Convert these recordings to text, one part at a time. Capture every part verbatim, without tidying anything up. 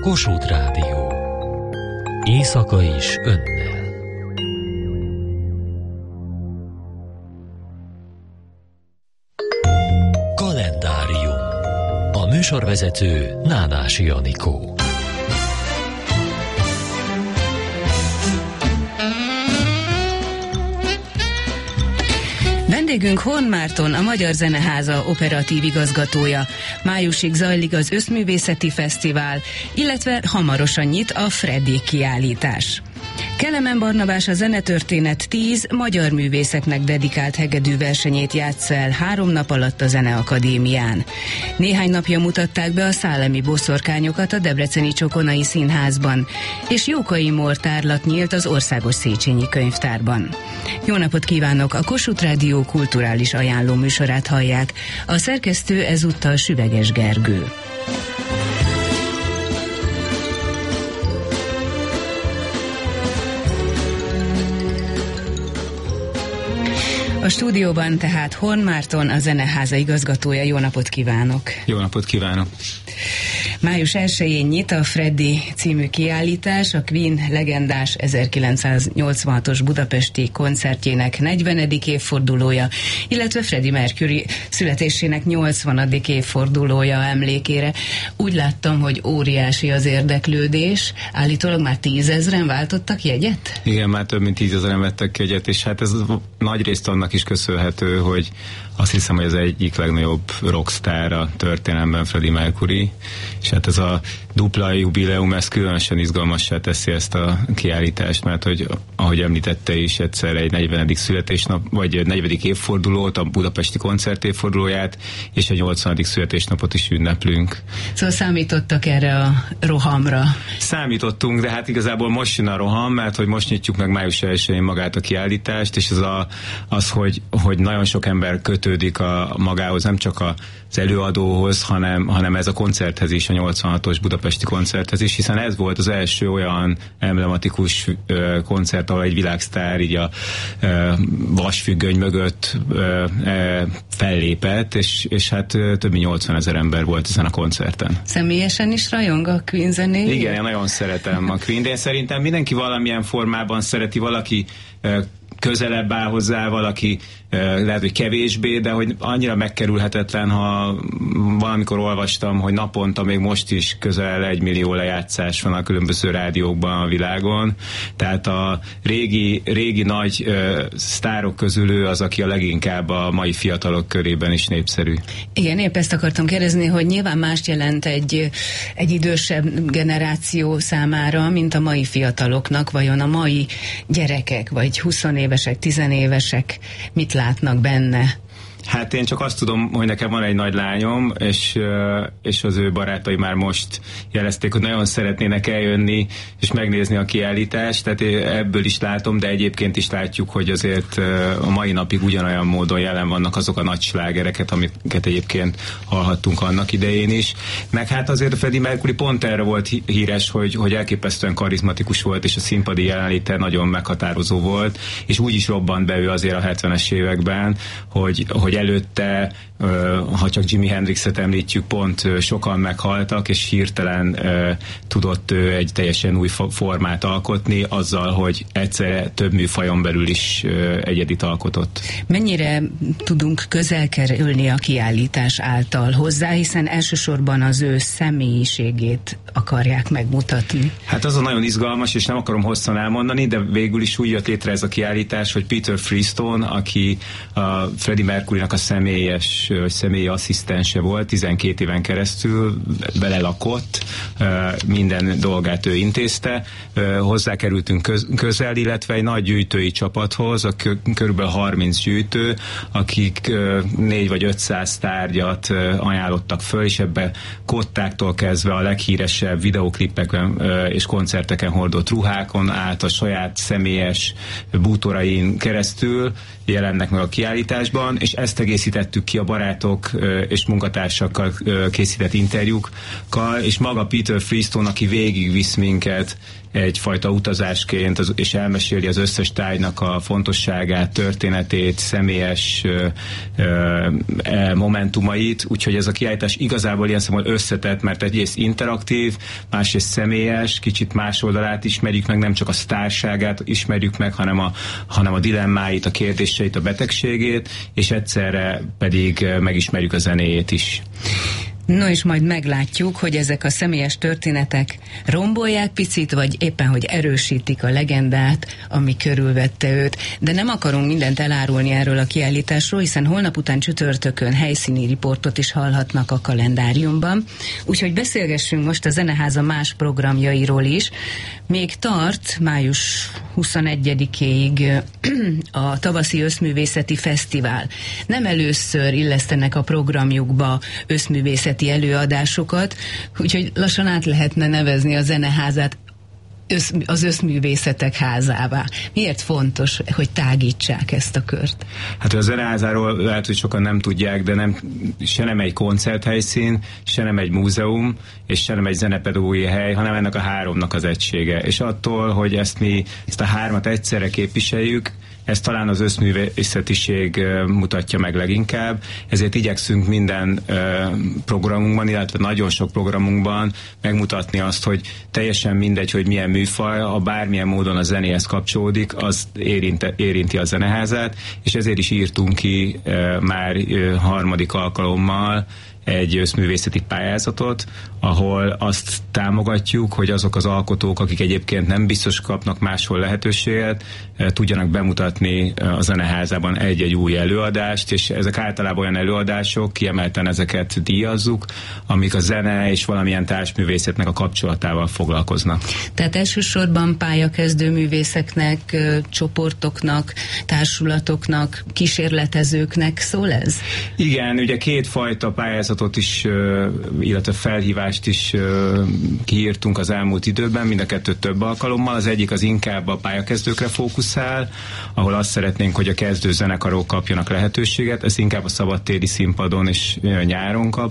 Kossuth Rádió. Éjszaka is önnel. Kalendárium. A műsorvezető Nádási Anikó. Vendégünk Horn Márton, a Magyar Zeneháza operatív igazgatója. Májusig zajlik az Összművészeti Fesztivál, illetve hamarosan nyit a Freddy kiállítás. Kelemen Barnabás a Zenetörténet tíz magyar művészeknek dedikált hegedű versenyét játssza el három nap alatt a Zeneakadémián. Néhány napja mutatták be a Szálemi boszorkányokat a debreceni Csokonai Színházban, és Jókai Mór tárlat nyílt az Országos Széchenyi Könyvtárban. Jó napot kívánok! A Kossuth Rádió kulturális ajánló műsorát hallják. A szerkesztő ezúttal Süveges Gergő. A stúdióban tehát Horn Márton, a Zeneháza igazgatója. Jó napot kívánok! Jó napot kívánok! Május elsején nyit a Freddy című kiállítás, a Queen legendás ezerkilencszáznyolcvanhatos budapesti koncertjének negyvenedik évfordulója, illetve Freddie Mercury születésének nyolcvanadik évfordulója emlékére. Úgy láttam, hogy óriási az érdeklődés, állítólag már tízezren váltottak jegyet? Igen, már több mint tízezren vettek jegyet, és hát ez nagyrészt annak is köszönhető, hogy azt hiszem, hogy az egyik legnagyobb rockstar a történelemben Freddie Mercury, és hát ez a dupla jubileum, ez különösen izgalmassá teszi ezt a kiállítást, mert hogy, ahogy említette is, egyszer egy negyvenedik születésnap, vagy negyvenedik évfordulót, a budapesti koncert évfordulóját, és a nyolcvanadik születésnapot is ünneplünk. Szóval számítottak erre a rohamra? Számítottunk, de hát igazából most jön a roham, mert hogy most nyitjuk meg május elsején magát a kiállítást, és ez a, az, hogy, hogy nagyon sok ember kötődik a magához, nem csak a az előadóhoz, hanem, hanem ez a koncerthez is, a nyolcvanhatos budapesti koncerthez is, hiszen ez volt az első olyan emblematikus ö, koncert, ahol egy világsztár így a ö, vasfüggöny mögött ö, ö, fellépett, és, és hát ö, több mint nyolcvanezer ember volt ezen a koncerten. Személyesen is rajong a Queen zenéjét? Igen, én nagyon szeretem a Queen, de én szerintem mindenki valamilyen formában szereti, valaki ö, közelebb áll hozzá, valaki lehet, hogy kevésbé, de hogy annyira megkerülhetetlen, ha valamikor olvastam, hogy naponta még most is közel egy millió lejátszás van a különböző rádiókban a világon. Tehát a régi, régi nagy uh, sztárok közül ő az, aki a leginkább a mai fiatalok körében is népszerű. Igen, épp ezt akartam kérdezni, hogy nyilván mást jelent egy, egy idősebb generáció számára, mint a mai fiataloknak. Vajon a mai gyerekek, vagy huszonévesek, tizenévesek mit látnak benne? Hát én csak azt tudom, hogy nekem van egy nagy lányom, és, és az ő barátai már most jelezték, hogy nagyon szeretnének eljönni és megnézni a kiállítást, tehát ebből is látom, de egyébként is látjuk, hogy azért a mai napig ugyanolyan módon jelen vannak azok a nagy slágereket, amiket egyébként hallhattunk annak idején is. Meg hát azért a Freddie Mercury pont erre volt híres, hogy, hogy elképesztően karizmatikus volt, és a színpadi jelenléte nagyon meghatározó volt, és úgy is robbant be ő azért a hetvenes években, hogy, hogy előtte, ha csak Jimi Hendrixet említjük, pont sokan meghaltak, és hirtelen tudott egy teljesen új formát alkotni, azzal, hogy egyszerre több műfajon belül is egyedit alkotott. Mennyire tudunk közel kerülni a kiállítás által hozzá, hiszen elsősorban az ő személyiségét akarják megmutatni? Hát az a nagyon izgalmas, és nem akarom hosszan elmondani, de végül is úgy jött létre ez a kiállítás, hogy Peter Freestone, aki a Freddie Mercury a személyes, vagy személyi asszisztense volt, tizenkét éven keresztül belelakott, minden dolgát ő intézte, hozzákerültünk köz, közel, illetve egy nagy gyűjtői csapathoz, a körülbelül harminc gyűjtő, akik négy vagy ötszáz tárgyat ajánlottak föl, és ebbe kottáktól kezdve a leghíresebb videóklippeken és koncerteken hordott ruhákon át a saját személyes bútorain keresztül jelennek meg a kiállításban, és ezt ezt egészítettük ki a barátok és munkatársakkal készített interjúkkal, és maga Peter Freestone, aki végigvisz minket egyfajta utazásként, az, és elmeséli az összes tárgynak a fontosságát, történetét, személyes ö, ö, momentumait, úgyhogy ez a kiállítás igazából ilyen szempontból összetett, mert egyrészt interaktív, másrészt személyes, kicsit más oldalát ismerjük meg, nem csak a sztárságát ismerjük meg, hanem a, hanem a dilemmáit, a kérdéseit, a betegségét, és egyszerre pedig megismerjük a zenéjét is. No, és majd meglátjuk, hogy ezek a személyes történetek rombolják picit, vagy éppen, hogy erősítik a legendát, ami körülvette őt. De nem akarunk mindent elárulni erről a kiállításról, hiszen holnap után csütörtökön helyszíni riportot is hallhatnak a kalendáriumban. Úgyhogy beszélgessünk most a Zeneháza más programjairól is. Még tart május huszonegyedikéig a tavaszi összművészeti fesztivál. Nem először illesztenek a programjukba összművészeti előadásokat, úgyhogy lassan át lehetne nevezni a Zeneházát össz, az összművészetek házává. Miért fontos, hogy tágítsák ezt a kört? Hát a Zeneházáról lehet, hogy sokan nem tudják, de nem, se nem egy koncerthelyszín, se nem egy múzeum, és se nem egy zenepedagógiai hely, hanem ennek a háromnak az egysége. És attól, hogy ezt mi, ezt a hármat egyszerre képviseljük, ez talán az összművészetiség mutatja meg leginkább, ezért igyekszünk minden programunkban, illetve nagyon sok programunkban megmutatni azt, hogy teljesen mindegy, hogy milyen műfaj, ha bármilyen módon a zenéhez kapcsolódik, az érinte, érinti a Zeneházát, és ezért is írtunk ki már harmadik alkalommal egy összművészeti pályázatot, ahol azt támogatjuk, hogy azok az alkotók, akik egyébként nem biztos kapnak máshol lehetőséget, tudjanak bemutatni a Zeneházában egy-egy új előadást, és ezek általában olyan előadások, kiemelten ezeket díjazzuk, amik a zene és valamilyen társművészetnek a kapcsolatával foglalkoznak. Tehát elsősorban pályakezdő művészeknek, csoportoknak, társulatoknak, kísérletezőknek szól ez? Igen, ugye kétfajta pályázatot is, illetve felhívást is kiírtunk az elmúlt időben, mind a kettő több alkalommal. Az egyik az inkább a pályakezdőkre fókuszál, ahol azt szeretnénk, hogy a kezdő zenekarok kapjanak lehetőséget, ezt inkább a szabadtéri színpadon és nyáron kap.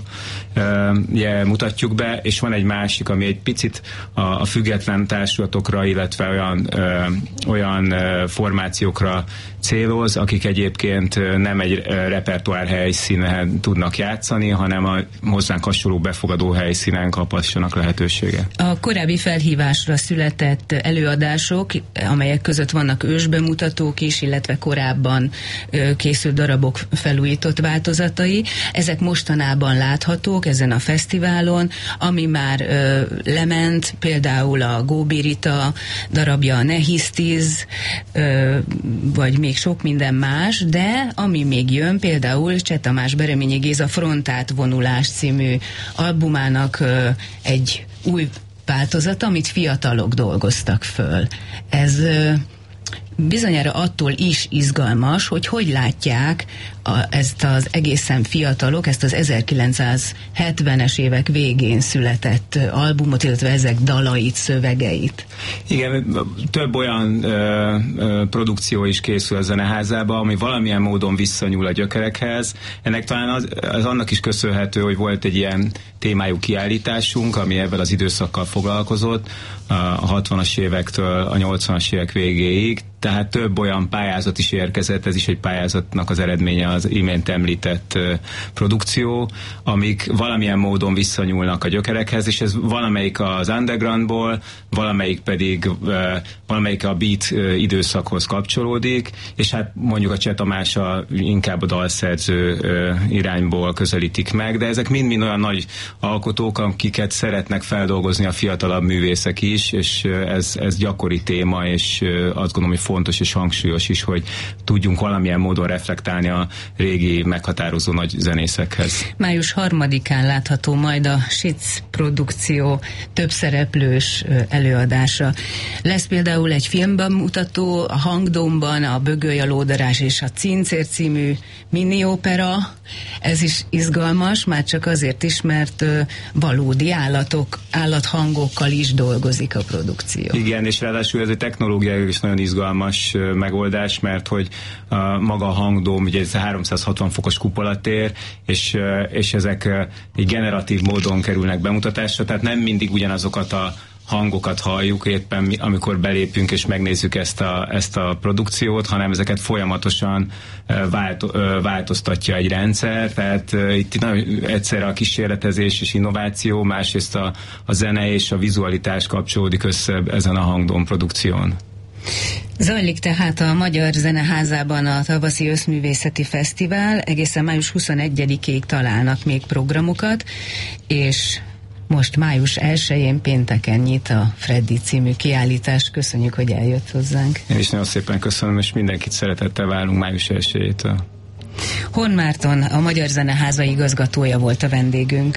Ugye, mutatjuk be, és van egy másik, ami egy picit a, a független társulatokra, illetve olyan, ö, olyan ö, formációkra céloz, akik egyébként nem egy repertoár helyszínen tudnak játszani, hanem a hozzánk hasonló befogadó helyszínen kaphassanak lehetőséget. A korábbi felhívásra született előadások, amelyek között vannak ősbemutatók is, illetve korábban ö, készült darabok felújított változatai, ezek mostanában láthatók ezen a fesztiválon, ami már ö, lement, például a Góbi Rita darabja, a Nehisztiz, ö, vagy még sok minden más, de ami még jön, például Cseh Tamás Bereményi Géza Frontát vonulás című albumának ö, egy új változata, amit fiatalok dolgoztak föl. Ez ö, bizonyára attól is izgalmas, hogy hogy látják a, ezt az egészen fiatalok, ezt az ezerkilencszázhetvenes évek végén született albumot, illetve ezek dalait, szövegeit. Igen, több olyan ö, ö, produkció is készül a Zeneházában, ami valamilyen módon visszanyúl a gyökerekhez. Ennek talán az, az annak is köszönhető, hogy volt egy ilyen témájú kiállításunk, ami ebben az időszakkal foglalkozott, a hatvanas évektől a nyolcvanas évek végéig, tehát több olyan pályázat is érkezett, ez is egy pályázatnak az eredménye az imént említett uh, produkció, amik valamilyen módon visszanyúlnak a gyökerekhez, és ez valamelyik az undergroundból, valamelyik pedig uh, valamelyik a beat uh, időszakhoz kapcsolódik, és hát mondjuk a Cseh Tamás a, inkább a dalszerző uh, irányból közelítik meg, de ezek mind-mind olyan nagy alkotók, akiket szeretnek feldolgozni a fiatalabb művészek is, és uh, ez, ez gyakori téma, és uh, azt gondolom, hogy fontos és hangsúlyos is, hogy tudjunk valamilyen módon reflektálni a régi meghatározó nagy zenészekhez. május harmadikán látható majd a Sic produkció több szereplős előadása. Lesz például egy filmbemutató a Hangdomban, a Bögöly, a Lódarás és a Cincér című miniopera. Ez is izgalmas, már csak azért is, mert valódi állatok, állathangokkal is dolgozik a produkció. Igen, és ráadásul ez egy technológiai is nagyon izgalmas megoldás, mert hogy a maga a hangdóm, ugye ez háromszázhatvan fokos kupolatér, és, és ezek egy generatív módon kerülnek bemutatásra, tehát nem mindig ugyanazokat a hangokat halljuk éppen, amikor belépünk és megnézzük ezt a, ezt a produkciót, hanem ezeket folyamatosan vált, változtatja egy rendszer, tehát itt nagyon egyszerre a kísérletezés és innováció, másrészt a, a zene és a vizualitás kapcsolódik össze ezen a hangdóm produkción. Zajlik tehát a Magyar Zeneházában a tavaszi összművészeti fesztivál, egészen május huszonegyedikéig találnak még programokat, és most május elsején pénteken nyit a Freddy című kiállítás. Köszönjük, hogy eljött hozzánk. Én is nagyon szépen köszönöm, és mindenkit szeretettel várunk május elsejétől. Horn Márton, a Magyar Zeneháza igazgatója volt a vendégünk.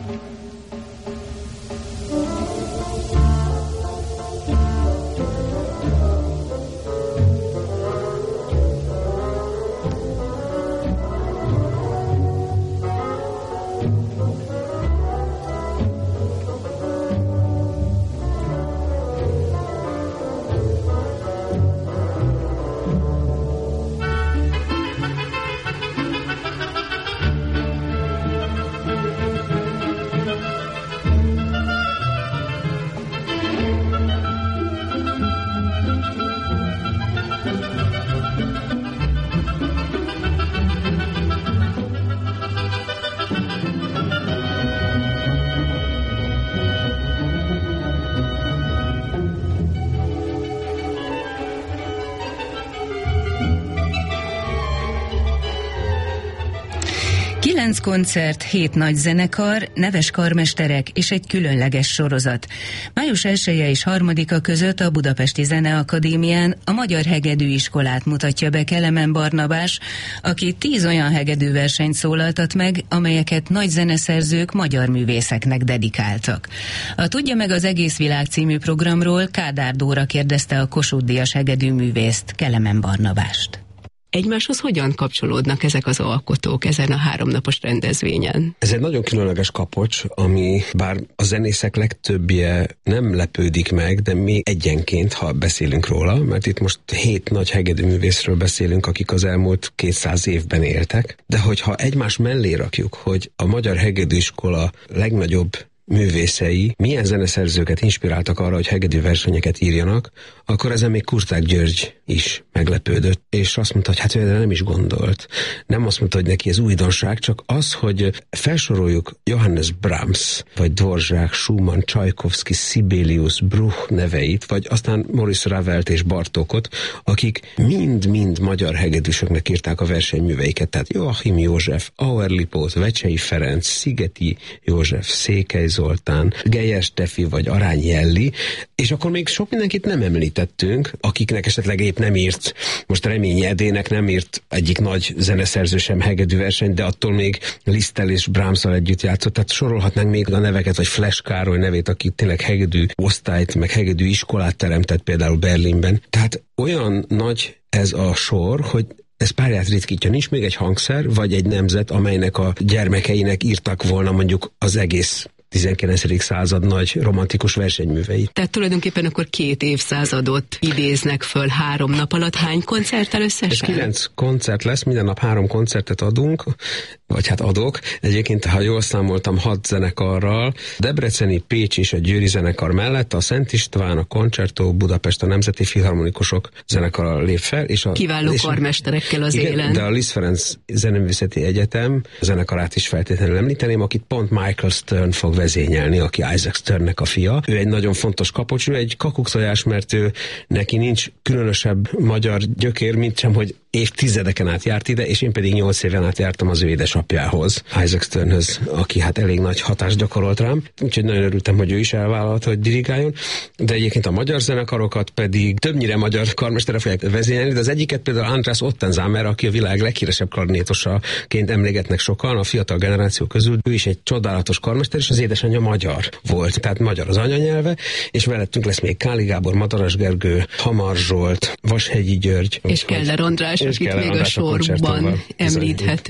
Kilenc koncert, hét nagy zenekar, neves karmesterek és egy különleges sorozat. május elseje és harmadika között a Budapesti Zeneakadémián a Magyar Hegedűiskolát mutatja be Kelemen Barnabás, aki tíz olyan hegedűversenyt szólaltat meg, amelyeket nagy zeneszerzők magyar művészeknek dedikáltak. A Tudja meg az egész világ című programról Kádár Dóra kérdezte a Kossuth-díjas hegedűművészt, Kelemen Barnabást. Egymáshoz hogyan kapcsolódnak ezek az alkotók ezen a háromnapos rendezvényen? Ez egy nagyon különleges kapocs, ami bár a zenészek legtöbbje nem lepődik meg, de mi egyenként, ha beszélünk róla, mert itt most hét nagy hegedűművészről beszélünk, akik az elmúlt kétszáz évben éltek, de hogyha egymás mellé rakjuk, hogy a Magyar Hegedűiskola legnagyobb művészei milyen zeneszerzőket inspiráltak arra, hogy hegedű versenyeket írjanak, akkor ezen még Kurták György is meglepődött, és azt mondta, hogy hát ő nem is gondolt. Nem azt mondta, hogy neki ez újdonság, csak az, hogy felsoroljuk Johannes Brahms, vagy Dvorak, Schumann, Csajkovszki, Sibelius, Bruch neveit, vagy aztán Maurice Ravelt és Bartókot, akik mind-mind magyar hegedűsöknek írták a versenyműveiket, tehát Joachim József, Auer Lipót, Vecsei Ferenc, Szigeti József, Székely Zoltán, Geyer Stefi vagy Arány Jelli, és akkor még sok mindenkit nem említettünk, akiknek esetleg épp nem írt, most Reményi Edének nem írt egyik nagy zeneszerző sem hegedűversenyt, de attól még Liszttel és Brahmsszal együtt játszott, tehát sorolhatnánk még a neveket, vagy Flash Károly nevét, aki tényleg hegedű osztályt, meg hegedű iskolát teremtett például Berlinben. Tehát olyan nagy ez a sor, hogy ez párját ritkítja, nincs még egy hangszer, vagy egy nemzet, amelynek a gyermekeinek írtak volna mondjuk az egész tizenkilencedik század nagy romantikus versenyművei. Tehát tulajdonképpen akkor két évszázadot idéznek föl három nap alatt. Hány koncerttel összesen? Ez kilenc koncert lesz, minden nap három koncertet adunk, vagy hát adok. Egyébként, ha jól számoltam, hat zenekarral, Debreceni, Pécs és a Győri zenekar mellett a Szent István, a Concerto, Budapest, a Nemzeti Filharmonikusok zenekara lép fel. És a, Kiváló és karmesterekkel az igen, élen. De a Liszt Ferenc Zeneművészeti Egyetem zenekarát is feltétlenül említeném, akit pont Michael Stern fog vezényelni, aki Isaac Sternnek a fia. Ő egy nagyon fontos kapocs, ő egy kakukszajás, mert ő neki nincs különösebb magyar gyökér, mint sem, hogy évtizedeken át járt ide, és én pedig nyolc éven át jártam az ő édesapjához, Isaac Sternhöz, aki hát elég nagy hatást gyakorolt rám. Úgyhogy nagyon örültem, hogy ő is elvállalta, hogy dirigáljon. De egyébként a magyar zenekarokat pedig többnyire magyar karmestere fogják vezényelni, de az egyiket például András Ottenzámer, aki a világ leghíresebb klarnétosaként emlégetnek sokan, a fiatal generáció közül. Ő is egy csodálatos karmester, és az édesanyja magyar volt, tehát magyar az anyanyelve, és mellettünk lesz még Káli Gábor, Madaras Gergő, Hamar Zsolt, Vashegyi György. És Keller András, akit még a sorban említhetünk.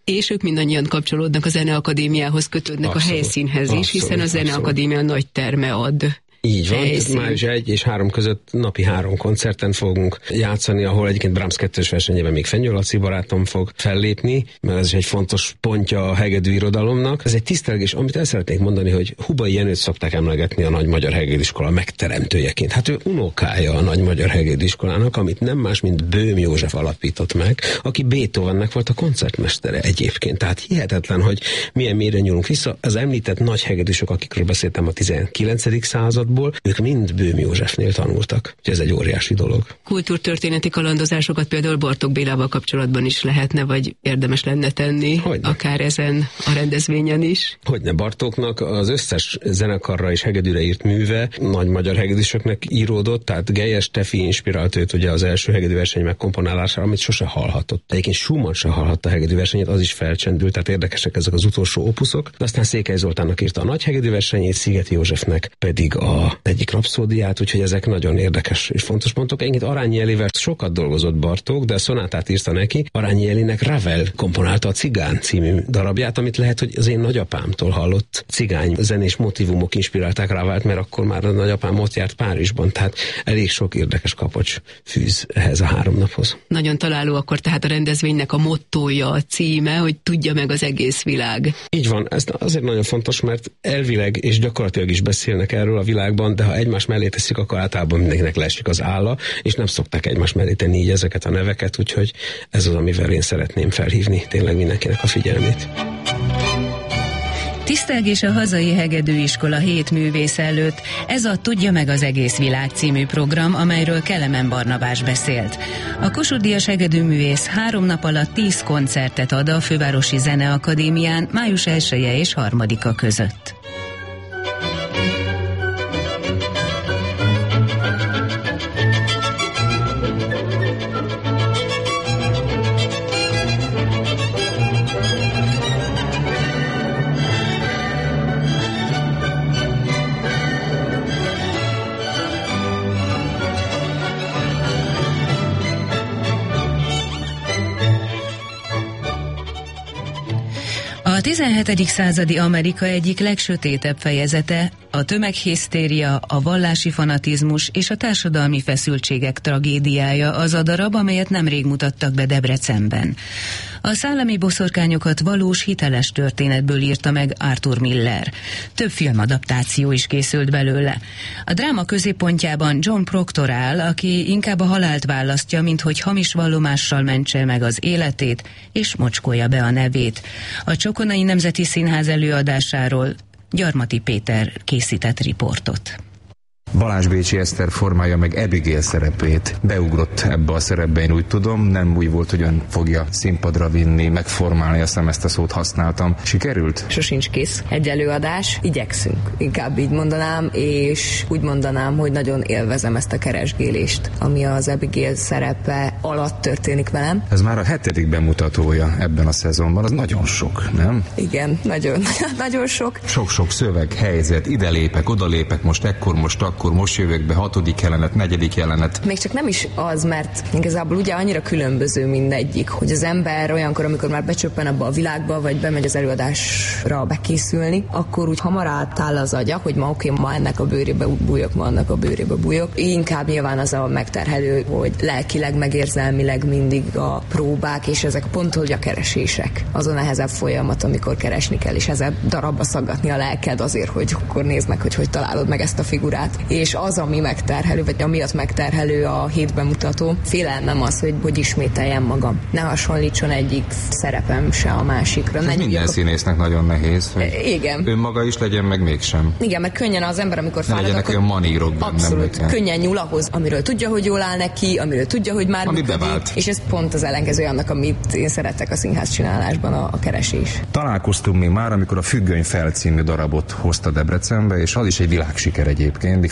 És ők mindannyian kapcsolódnak a Zeneakadémiához, kötődnek abszolút, a helyszínhez is, abszolút, hiszen a Zeneakadémia nagy terme ad. Így van, május egy és három között napi három koncerten fogunk játszani, ahol egyébként Brahms kettős versenyében még Fenyő Laci barátom fog fellépni, mert ez is egy fontos pontja a hegedű irodalomnak. Ez egy tisztelgés, amit el szeretnék mondani, hogy Hubai Jenőt szokták emlegetni a Nagy Magyar Hegedűiskola megteremtőjeként. Hát ő unokája a Nagy Magyar Hegedűiskolának, amit nem más, mint Böhm József alapított meg, aki Beethovennek volt a koncertmestere egyébként. Tehát hihetetlen, hogy milyen mélyre nyúlunk vissza. Az említett nagy hegedűsök, akikről beszéltem a tizenkilencedik század, ők mind Böhm Józsefnél tanultak. Úgyhogy ez egy óriási dolog. Kultúrtörténeti kalandozásokat például Bartók Bélával kapcsolatban is lehetne, vagy érdemes lenne tenni, hogyne. Akár ezen a rendezvényen is. Hogyne, Bartóknak az összes zenekarra és hegedűre írt műve nagy magyar hegedűsöknek íródott, tehát Gelyes Tefi inspirált őt ugye az első hegedűverseny megkomponálására, amit sose hallhatott. Egyébként Schumann se hallhatta a hegedűversenyét, az is felcsendült, tehát érdekesek ezek az utolsó opuszok. De aztán Székely Zoltánnak írta a nagy hegedűversenyét, Szigeti Józsefnek pedig a egyik rapszódiát, úgyhogy ezek nagyon érdekes és fontos pontok. Egyébként Arányi Elivel sokat dolgozott Bartók, de a szonátát írta neki. Arányi Elinek Ravel komponálta a Cigán című darabját, amit lehet, hogy az én nagyapámtól hallott cigány zenés motivumok inspirálták Ravelt, mert akkor már a nagyapám ott járt Párizsban, tehát elég sok érdekes kapocs fűz ehhez a három naphoz. Nagyon találó akkor tehát a rendezvénynek a mottója, a címe, hogy tudja meg az egész világ. Így van, ez azért nagyon fontos, mert elvileg és gyakorlatilag is beszélnek erről a világban, de ha egymás mellé teszik, akkor általában mindenkinek leesik az álla, és nem szokták egymás mellé tenni így ezeket a neveket, úgyhogy ez az, amivel én szeretném felhívni tényleg mindenkinek a figyelmét. Tisztelgés a hazai hegedűiskola hét művész előtt. Ez a Tudja meg az egész világ című program, amelyről Kelemen Barnabás beszélt. A Kossuth Díjas hegedűművész három nap alatt tíz koncertet ad a Fővárosi Zeneakadémián május elseje és harmadika között. A tizenhetedik századi Amerika egyik legsötétebb fejezete, a tömeghisztéria, a vallási fanatizmus és a társadalmi feszültségek tragédiája az a darab, amelyet nemrég mutattak be Debrecenben. A szállami boszorkányokat valós, hiteles történetből írta meg Arthur Miller. Több filmadaptáció is készült belőle. A dráma középpontjában John Proctor áll, aki inkább a halált választja, mint hogy hamis vallomással mentse meg az életét, és mocskolja be a nevét. A Csokonai Nemzeti Színház előadásáról Gyarmati Péter készített riportot. Balázs Bécsi Eszter formálja meg Abigail szerepét. Beugrott ebbe a szerepbe, én úgy tudom, nem úgy volt, hogy ön fogja színpadra vinni, megformálni, azt hiszem ezt a szót használtam. Sikerült? Sosincs kész egy előadás, igyekszünk, inkább így mondanám, és úgy mondanám, hogy nagyon élvezem ezt a keresgélést, ami az Abigail szerepe alatt történik velem. Ez már a hetedik bemutatója ebben a szezonban, az nagyon sok, nem? Igen, nagyon, nagyon sok. Sok-sok szöveg, helyzet, ide lépek, oda lépek, most ekkor, most akkor akkor most jövök be, hatodik jelenet, negyedik jelenet. Még csak nem is az, mert igazából ugye annyira különböző mindegyik, hogy az ember olyankor, amikor már becsöppen abba a világba, vagy bemegy az előadásra bekészülni, akkor úgy hamar átáll az agya, hogy ma oké, okay, ma ennek a bőrébe bújok, ma annak a bőrébe bújok. Inkább nyilván az a megterhelő, hogy lelkileg, meg érzelmileg mindig a próbák, és ezek pont, hogy a keresések. Az a nehezebb folyamat, amikor keresni kell, és ezzel darabba szaggatni a lelked azért, hogy akkor nézd meg, hogy hogy találod meg ezt a figurát. És az, ami megterhelő, vagy amiatt megterhelő a hét bemutató, félelmem az, hogy, hogy ismételjem magam. Ne hasonlítson egyik szerepem se a másikra. Ez minden színésznek nagyon nehéz. Igen. Önmaga is legyen, meg mégsem. Igen, mert könnyen az ember, amikor fáradt, legyenek akkor... olyan manírok benne. Abszolút. Könnyen nyúl ahhoz, amiről tudja, hogy jól áll neki, amiről tudja, hogy már ami működik. Bevált. És ez pont az ellenkező annak, amit én szeretek a színház csinálásban, a, a keresés. Találkoztunk mi már, amikor a Függöny fel című darabot hozta Debrecenbe, és az is egy világsiker egyébként.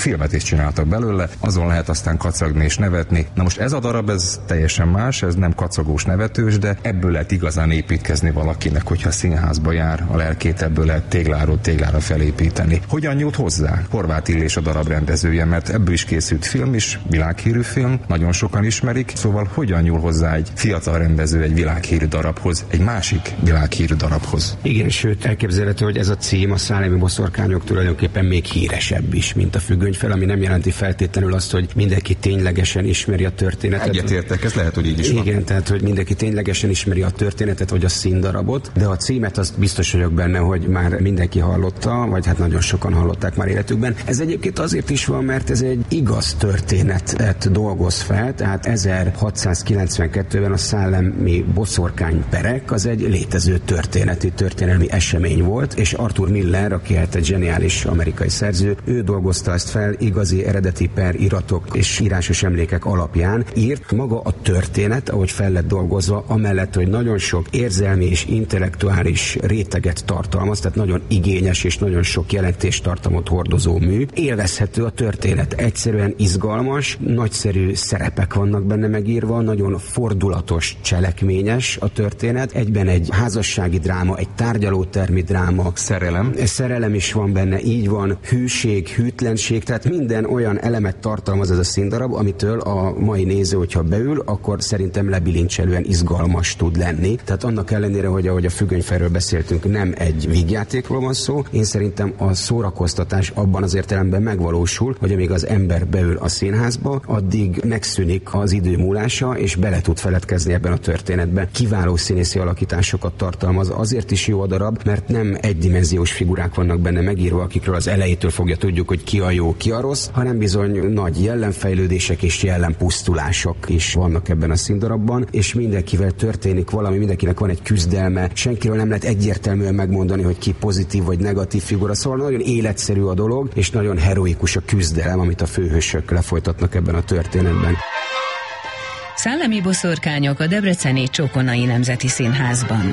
filmet is csináltak belőle, azon lehet aztán kacagni és nevetni. Na most ez a darab, ez teljesen más, ez nem kacagós, nevetős, de ebből lehet igazán építkezni valakinek, hogyha színházba jár, a lelkét ebből lehet tégláról téglára felépíteni. Hogyan nyújt hozzá? Horváth Illés a darab rendezője, mert ebből is készült film is, világhírű film, nagyon sokan ismerik, szóval hogyan nyúl hozzá egy fiatal rendező egy világhírű darabhoz, egy másik világhírű darabhoz? Igen, sőt, elképzelhető, hogy ez a cím, a Szállemi boszorkányok tulajdonképpen még híresebb is, mint a Függönyfel, ami nem jelenti feltétlenül azt, hogy mindenki ténylegesen ismeri a történetet. Egyetértek, ez lehet, hogy így is van. Igen, tehát, hogy mindenki ténylegesen ismeri a történetet, vagy a színdarabot, de a címet azt biztos vagyok benne, hogy már mindenki hallotta, vagy hát nagyon sokan hallották már életükben. Ez egyébként azért is van, mert ez egy igaz történetet dolgoz fel, tehát ezerhatszázkilencvenkettőben a Szállemi boszorkányperek az egy létező történeti, történelmi esemény volt, és Arthur Miller, aki hát egy zseniális amerikai szerző, ő dolgozta ezt fel igazi eredeti per iratok és írásos emlékek alapján. Írt maga a történet, ahogy fel lett dolgozva, amellett, hogy nagyon sok érzelmi és intellektuális réteget tartalmaz, tehát nagyon igényes és nagyon sok jelentéstartalmat hordozó mű. Élvezhető a történet, egyszerűen izgalmas, nagyszerű szerepek vannak benne megírva, nagyon fordulatos, cselekményes a történet, egyben egy házassági dráma, egy tárgyalótermi dráma. Szerelem. Szerelem is van benne, így van, hűség, hűtlenség, tehát minden olyan elemet tartalmaz ez a színdarab, amitől a mai néző, hogyha beül, akkor szerintem lebilincselően izgalmas tud lenni. Tehát annak ellenére, hogy ahogy a Függönyfelről beszéltünk, nem egy vígjátékról van szó, én szerintem a szórakoztatás abban az értelemben megvalósul, hogy amíg az ember beül a színházba, addig megszűnik az idő múlása, és bele tud feledkezni ebben a történetben. Kiváló színészi alakításokat tartalmaz, azért is jó a darab, mert nem egydimenziós figurák vannak benne megírva, akikről az elejétől fogja tudjuk, hogy ki a jó, ki a rossz, hanem bizony nagy jellemfejlődések és jellempusztulások is vannak ebben a színdarabban, és mindenkivel történik valami, mindenkinek van egy küzdelme, senkiről nem lehet egyértelműen megmondani, hogy ki pozitív vagy negatív figura, szóval nagyon életszerű a dolog, és nagyon heroikus a küzdelem, amit a főhősök lefolytatnak ebben a történetben. Szállemi boszorkányok a debreceni Csokonai Nemzeti Színházban.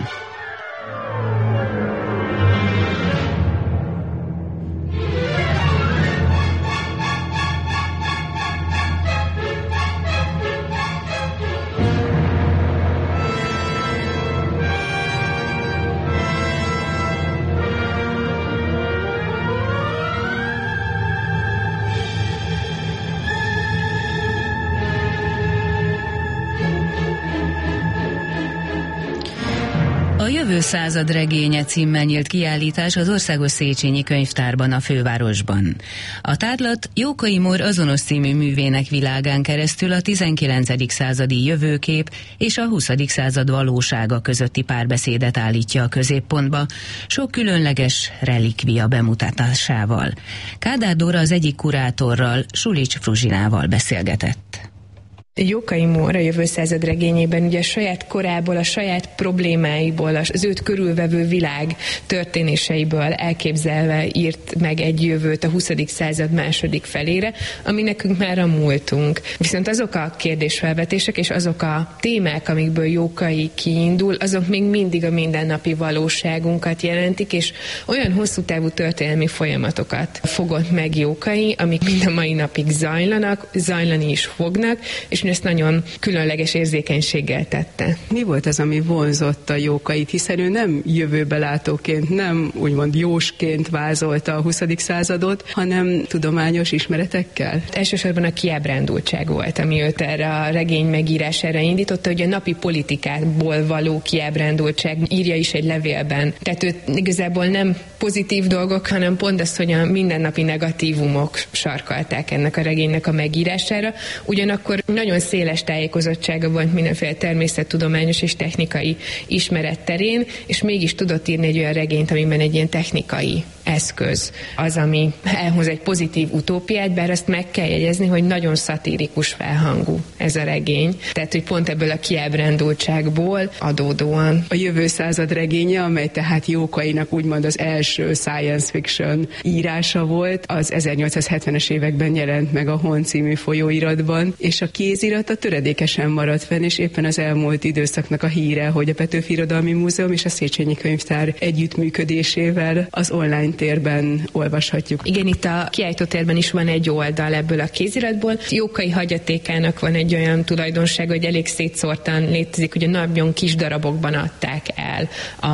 A Jövő század regénye címmel nyílt kiállítás az Országos Széchenyi Könyvtárban a fővárosban. A tárlat Jókai Mór azonos című művének világán keresztül a tizenkilencedik századi jövőkép és a huszadik század valósága közötti párbeszédet állítja a középpontba, sok különleges relikvia bemutatásával. Kádár Dóra az egyik kurátorral, Sulics Fruzsinával beszélgetett. Jókai Mór a Jövő század regényében ugye a saját korából, a saját problémáiból, az őt körülvevő világ történéseiből elképzelve írt meg egy jövőt a huszadik század második felére, ami nekünk már a múltunk. Viszont azok a kérdésfelvetések és azok a témák, amikből Jókai kiindul, azok még mindig a mindennapi valóságunkat jelentik, és olyan hosszú távú történelmi folyamatokat fogott meg Jókai, amik mind a mai napig zajlanak, zajlani is fognak, és ezt nagyon különleges érzékenységgel tette. Mi volt az, ami vonzott a Jókait, hiszen ő nem jövőbelátóként, nem úgymond jósként vázolta a huszadik századot, hanem tudományos ismeretekkel? Elsősorban a kiábrándultság volt, ami őt erre a regény megírására indította, hogy a napi politikából való kiábrándultság, írja is egy levélben. Tehát őt igazából nem pozitív dolgok, hanem pont az, hogy a mindennapi negatívumok sarkalták ennek a regénynek a megírására. Ugyanakkor nagyon széles tájékozottsága volt mindenféle természettudományos és technikai ismeret terén, és mégis tudott írni egy olyan regényt, amiben egy ilyen technikai eszköz az, ami elhoz egy pozitív utópiát, bár azt meg kell jegyezni, hogy nagyon szatirikus felhangú ez a regény. Tehát, hogy pont ebből a kiábrándultságból adódóan. A Jövő század regénye, amely tehát Jókainak úgymond az első science fiction írása volt, az ezernyolcszázhetvenes években jelent meg a Hon című folyóiratban, és a kézirata töredékesen maradt fenn, és éppen az elmúlt időszaknak a híre, hogy a Petőfi Irodalmi Múzeum és a Széchenyi Könyvtár együttműködésével az online kiállítótérben olvashatjuk. Igen, itt a kiállítótérben is van egy oldal ebből a kéziratból. Jókai hagyatékának van egy olyan tulajdonság, hogy elég szétszórtan létezik, hogy a nagyon kis darabokban adták el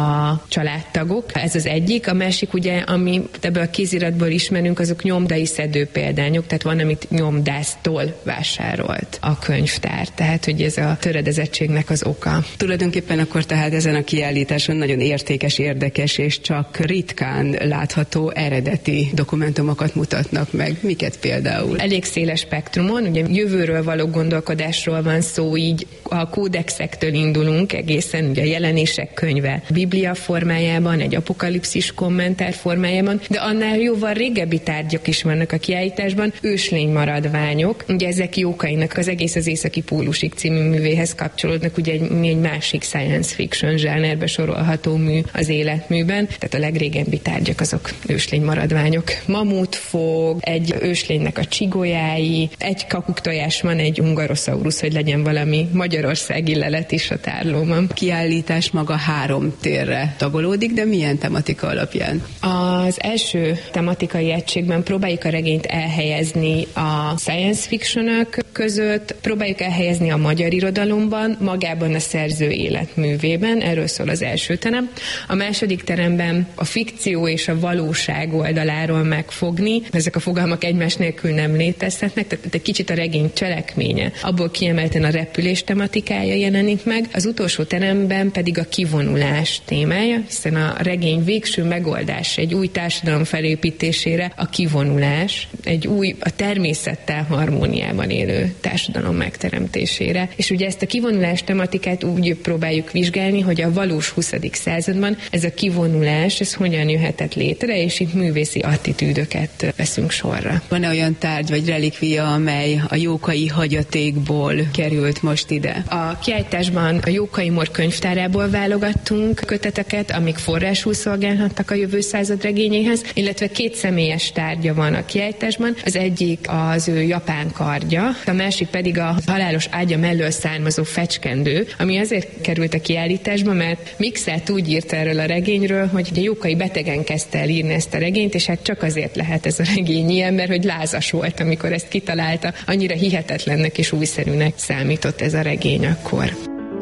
a családtagok. Ez az egyik. A másik ugye, ami ebből a kéziratból ismerünk, azok nyomdai szedő példányok, tehát van, amit nyomdásztól vásárolt a könyvtár. Tehát, hogy ez a töredezettségnek az oka. Tulajdonképpen akkor tehát ezen a kiállításon nagyon értékes, érdekes és csak ritkán látható eredeti dokumentumokat mutatnak meg. Miket például? Elég széles spektrumon, ugye jövőről való gondolkodásról van szó, így a kódexektől indulunk egészen, ugye a jelenések könyve Biblia formájában, egy apokalipszis kommentár formájában, de annál jóval régebbi tárgyak is vannak a kiállításban, őslény maradványok, ugye ezek Jókainak az Egész az északi pólusig című művéhez kapcsolódnak, ugye egy, egy másik science fiction zsánerbe sorolható mű az életműben, tehát a legrégebbi tárgyak azok őslény maradványok. Mamutfog, egy őslénynek a csigolyái, egy kakuktojás van, egy ungarosaurus, hogy legyen valami magyarországi lelet is a tárlóban. A kiállítás maga három térre tagolódik, de milyen tematika alapján? Az első tematikai egységben próbáljuk a regényt elhelyezni a science fictionök között, próbáljuk elhelyezni a magyar irodalomban, magában a szerző életművében, erről szól az első terem. A második teremben a fikció és a valóság oldaláról megfogni, ezek a fogalmak egymás nélkül nem létezhetnek, tehát egy kicsit a regény cselekménye, abból kiemelten a repülés tematikája jelenik meg, az utolsó teremben pedig a kivonulás témája, hiszen a regény végső megoldás egy új társadalom felépítésére a kivonulás, egy új, a természettel harmóniában élő társadalom megteremtésére. És ugye ezt a kivonulás tematikát úgy próbáljuk vizsgálni, hogy a valós huszadik században ez a kivonulás, ez hogyan jöhetett létre, és itt művészi attitűdöket veszünk sorra. Van-e olyan tárgy vagy relikvia, amely a Jókai hagyatékból került most ide? A kiállításban a Jókai Mór könyvtárából válogattunk köteteket, amik forrásul szolgálhattak a jövő század regényéhez, illetve két személyes tárgya van a kiállításban. Az egyik az ő japán kardja, a másik pedig a halálos ágya mellől származó fecskendő, ami azért került a kiállításba, mert Mixelt úgy írt erről a regényről, hogy a Jókai betegen kezdte el írni ezt a regényt, és hát csak azért lehet ez a regény ilyen, mert hogy lázas volt, amikor ezt kitalálta, annyira hihetetlennek és újszerűnek számított ez a regény akkor.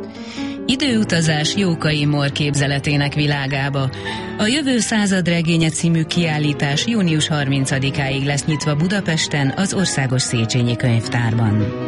Időutazás Jókai Mór képzeletének világába. A Jövő század regénye című kiállítás június harmincadikáig lesz nyitva Budapesten, az Országos Széchenyi Könyvtárban.